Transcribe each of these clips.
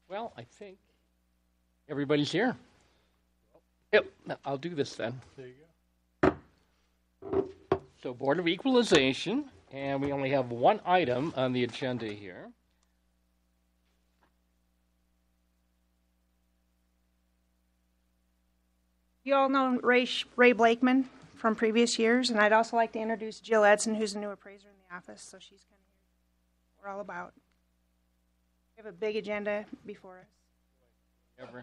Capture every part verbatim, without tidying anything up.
Well, I think everybody's here. Yep, I'll do this then. There you go. So, Board of Equalization, and we only have one item on the agenda here. You all know Ray, Ray Blakeman from previous years, and I'd also like to introduce Jill Edson, who's a new appraiser in the office, so she's kind of here. We're all about. We have a big agenda before us. Ever.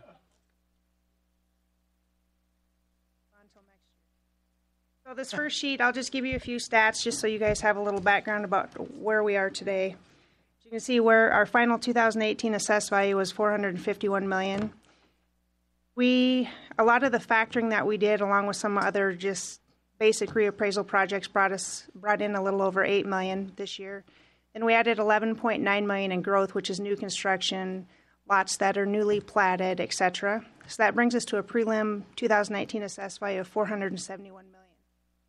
Until next year. So this first sheet, I'll just give you a few stats just so you guys have a little background about where we are today. As you can see, where our final two thousand eighteen assessed value was four hundred fifty-one million dollars. We, a lot of the factoring that we did, along with some other just basic reappraisal projects, brought us brought in a little over eight million dollars this year. Then we added eleven point nine million dollars in growth, which is new construction, lots that are newly platted, et cetera. So that brings us to a prelim two thousand nineteen assessed value of four hundred seventy-one million dollars.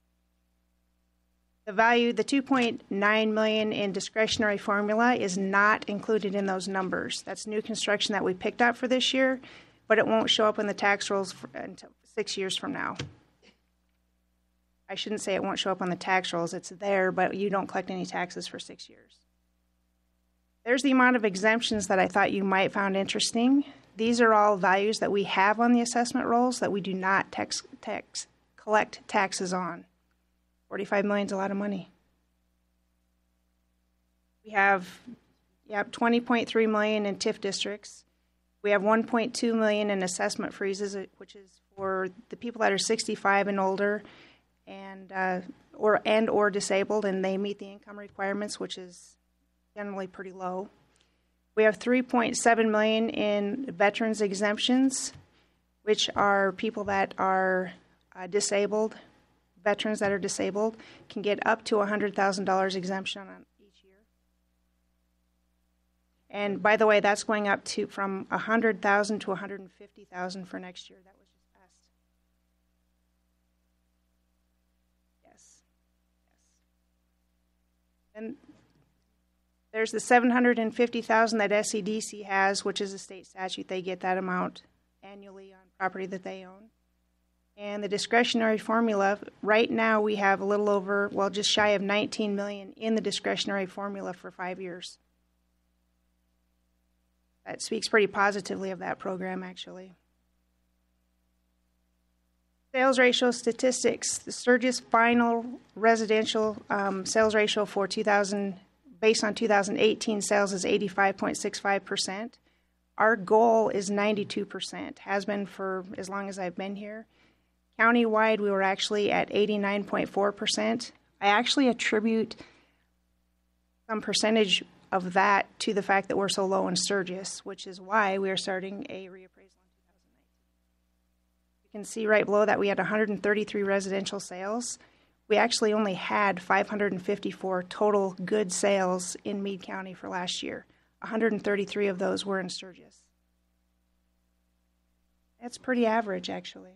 The value, the two point nine million dollars in discretionary formula is not included in those numbers. That's new construction that we picked up for this year, but it won't show up in the tax rolls for, until six years from now. I shouldn't say it won't show up on the tax rolls. It's there, but you don't collect any taxes for six years. There's the amount of exemptions that I thought you might find interesting. These are all values that we have on the assessment rolls that we do not tax, tax, collect taxes on. forty-five million dollars is a lot of money. We have yep, twenty point three million dollars in T I F districts. We have one point two million dollars in assessment freezes, which is for the people that are sixty-five and older and uh, or and or disabled, and they meet the income requirements, which is generally pretty low. We have three point seven million dollars in veterans exemptions, which are people that are uh, disabled. Veterans that are disabled can get up to one hundred thousand dollars exemption on each year. And by the way, that's going up to from one hundred thousand dollars to one hundred fifty thousand dollars for next year. That was just passed. Yes. Yes. And there's the seven hundred fifty thousand dollars that S E D C has, which is a state statute. They get that amount annually on property that they own. And the discretionary formula, right now we have a little over, well, just shy of nineteen million dollars in the discretionary formula for five years. That speaks pretty positively of that program, actually. Sales ratio statistics. The Sturgis final residential um, sales ratio for two thousand, based on two thousand eighteen sales, is eighty-five point six five percent. Our goal is ninety-two percent, has been for as long as I've been here. Countywide, we were actually at eighty-nine point four percent. I actually attribute some percentage of that to the fact that we're so low in Sturgis, which is why we are starting a reappraisal in two thousand nineteen. You can see right below that we had one hundred thirty-three residential sales. We actually only had five hundred fifty-four total good sales in Meade County for last year. one hundred thirty-three of those were in Sturgis. That's pretty average, actually.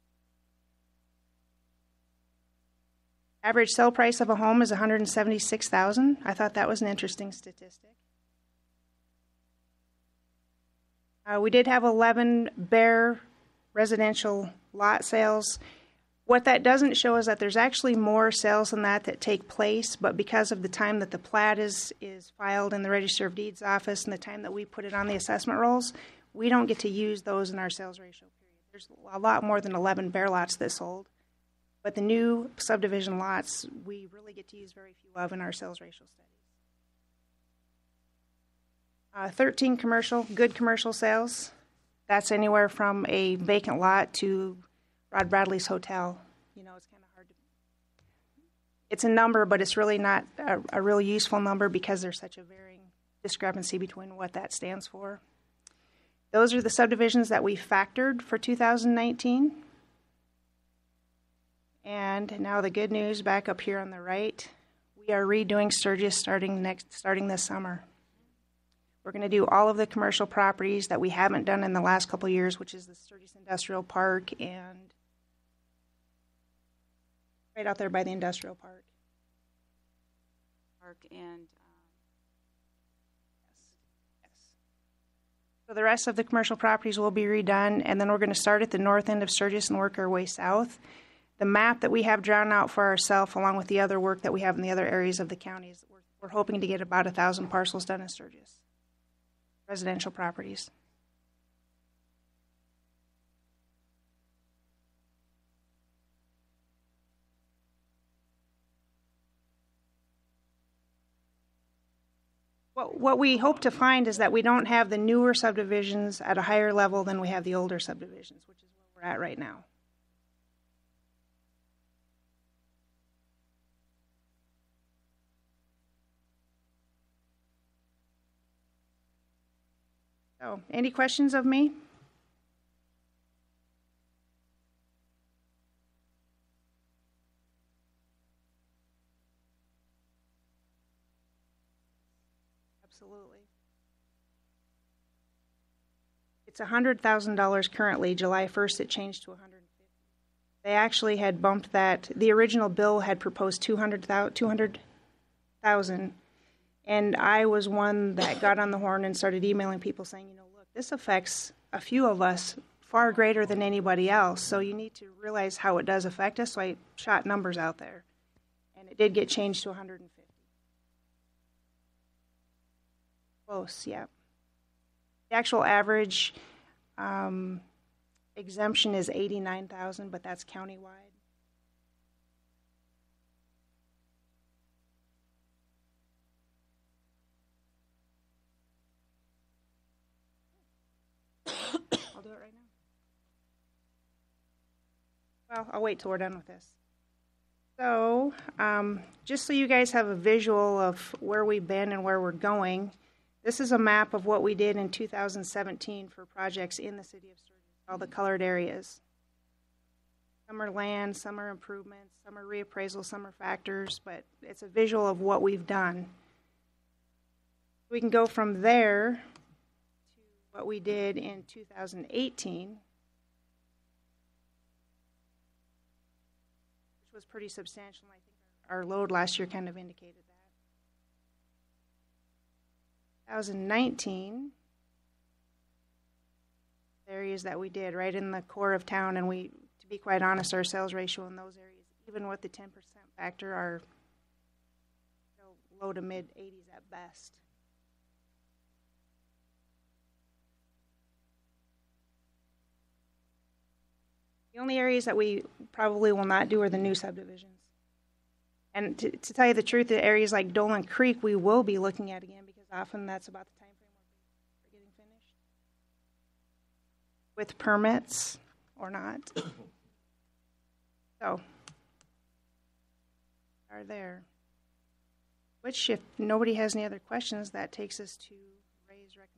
Average sale price of a home is one hundred seventy-six thousand dollars. I thought that was an interesting statistic. Uh, we did have eleven bare residential lot sales. What that doesn't show is that there's actually more sales than that that take place, but because of the time that the plat is, is filed in the Register of Deeds office and the time that we put it on the assessment rolls, we don't get to use those in our sales ratio period. There's a lot more than eleven bare lots that sold. But the new subdivision lots, we really get to use very few of in our sales ratio studies. Uh, thirteen commercial, good commercial sales. That's anywhere from a vacant lot to Rod Bradley's hotel. You know, it's kind of hard to... It's a number, but it's really not a, a real useful number because there's such a varying discrepancy between what that stands for. Those are the subdivisions that we factored for two thousand nineteen. And now the good news back up here on the right, we are redoing Sturgis starting next, starting this summer. We're going to do all of the commercial properties that we haven't done in the last couple of years, which is the Sturgis Industrial Park and right out there by the Industrial Park. Park and um, Yes. Yes. So the rest of the commercial properties will be redone, and then we're going to start at the north end of Sturgis and work our way south. The map that we have drawn out for ourselves, along with the other work that we have in the other areas of the counties, we're, we're hoping to get about a thousand parcels done in Sturgis, residential properties. What, what we hope to find is that we don't have the newer subdivisions at a higher level than we have the older subdivisions, which is where we're at right now. So, any questions of me? Absolutely. It's one hundred thousand dollars currently. July first, it changed to one hundred fifty thousand dollars. They actually had bumped that. The original bill had proposed two hundred thousand dollars, and I was one that got on the horn and started emailing people saying, you know, look, this affects a few of us far greater than anybody else, so you need to realize how it does affect us. So I shot numbers out there, and it did get changed to one hundred fifty. Close, yeah. The actual average um, exemption is eighty-nine thousand, but that's countywide. I'll do it right now. Well, I'll wait till we're done with this. So, um, just so you guys have a visual of where we've been and where we're going, this is a map of what we did in two thousand seventeen for projects in the city of Sturgis, all the colored areas. Some are land, some are improvements, some are reappraisal, some are factors, but it's a visual of what we've done. We can go from there to what we did in two thousand eighteen, which was pretty substantial, and I think our load last year kind of indicated that. twenty nineteen, areas that we did right in the core of town, and we, to be quite honest, our sales ratio in those areas, even with the ten percent factor, are low to mid eighties at best. The only areas that we probably will not do are the new subdivisions. And to, to tell you the truth, the areas like Dolan Creek we will be looking at again, because often that's about the time frame we're getting finished with permits or not. So, are there. Which, if nobody has any other questions, that takes us to Ray's recommendation.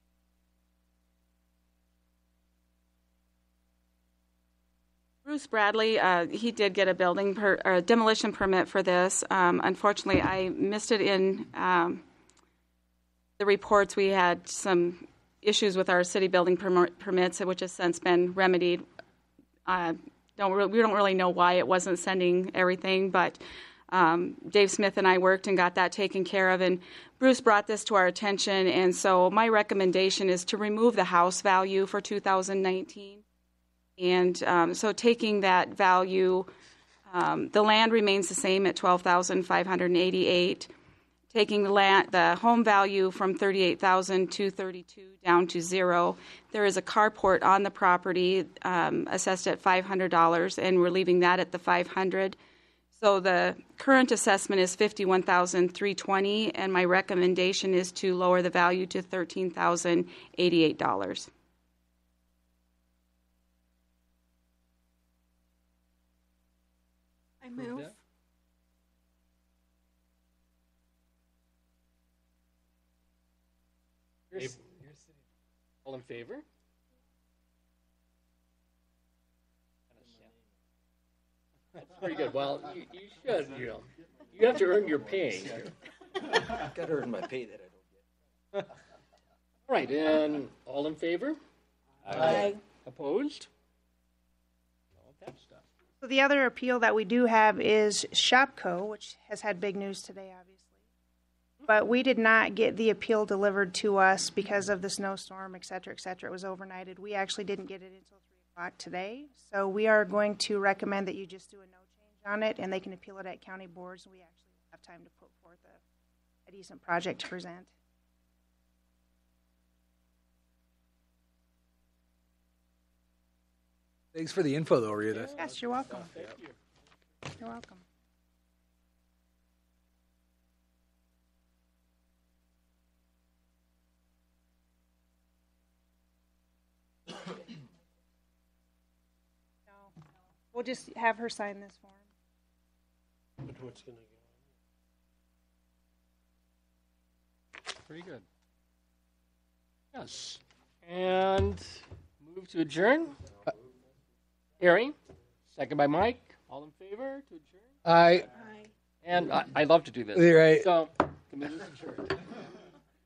Bruce Bradley, uh, he did get a building per, or a demolition permit for this. Um, unfortunately, I missed it in um, the reports. We had some issues with our city building perm- permits, which has since been remedied. Uh, don't re- we don't really know why it wasn't sending everything, but um, Dave Smith and I worked and got that taken care of. And Bruce brought this to our attention, and so my recommendation is to remove the house value for two thousand nineteen. And um, so taking that value, um, the land remains the same at twelve thousand five hundred eighty-eight. Taking the land, the home value from thirty-eight thousand two hundred thirty-two down to zero. There is a carport on the property um, assessed at five hundred dollars, and we're leaving that at the five hundred dollars. So the current assessment is fifty-one thousand three hundred twenty dollars, and my recommendation is to lower the value to thirteen thousand eighty-eight dollars. I move. You're, you're all in favor? That's pretty good. Well, you, you should, you know. You have to earn your pay. Got to earn my pay that I don't get. All right, and all in favor? Aye. Opposed? All that stuff. So the other appeal that we do have is Shopko, which has had big news today, obviously. but we did not get the appeal delivered to us because of the snowstorm, et cetera, et cetera. It was overnighted. We actually didn't get it until three o'clock today. So we are going to recommend that you just do a no change on it, and they can appeal it at county boards. We actually have time to put forth a, a decent project to present. Thanks for the info, though, Rita. Yes, you're welcome. You're welcome. No, we'll just have her sign this form. But what's gonna go Pretty good. Yes. And move to adjourn. Uh, Harry, second by Mike. All in favor to adjourn? I, And I, I love to do this. You're right. So, committee is adjourned.